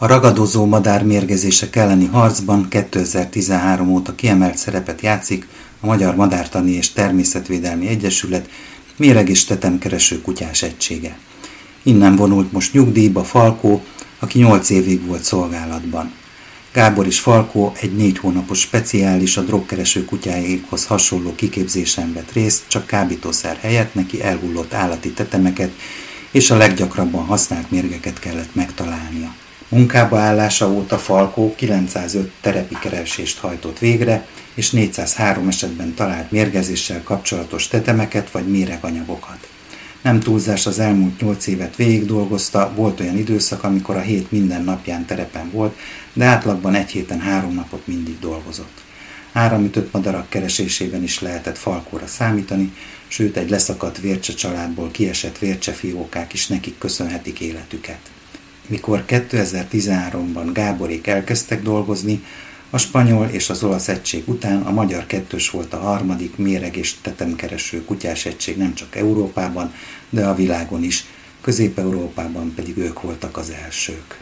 A ragadozó madármérgezések elleni harcban 2013 óta kiemelt szerepet játszik a Magyar Madártani és Természetvédelmi Egyesület méreg- és tetemkereső kutyás egysége. Innen vonult most nyugdíjba Falkó, aki 8 évig volt szolgálatban. Gábor és Falkó egy 4 hónapos speciális, a drogkereső kutyáikhoz hasonló kiképzésen vett részt, csak kábítószer helyett neki elhullott állati tetemeket és a leggyakrabban használt mérgeket kellett megtalálnia. Munkába állása óta Falkó 905 terepi keresést hajtott végre, és 403 esetben talált mérgezéssel kapcsolatos tetemeket vagy méreganyagokat. Nem túlzás, az elmúlt 8 évet végig dolgozta, volt olyan időszak, amikor a hét minden napján terepen volt, de átlagban egy héten 3 napot mindig dolgozott. Áramütött madarak keresésében is lehetett Falkóra számítani, sőt egy leszakadt vércse családból kiesett vércsefiókák is nekik köszönhetik életüket. Mikor 2013-ban Gáborék elkezdtek dolgozni, a spanyol és az olasz egység után a magyar kettős volt a harmadik méreg- és tetemkereső kutyás egység nem csak Európában, de a világon is, Közép-Európában pedig ők voltak az elsők.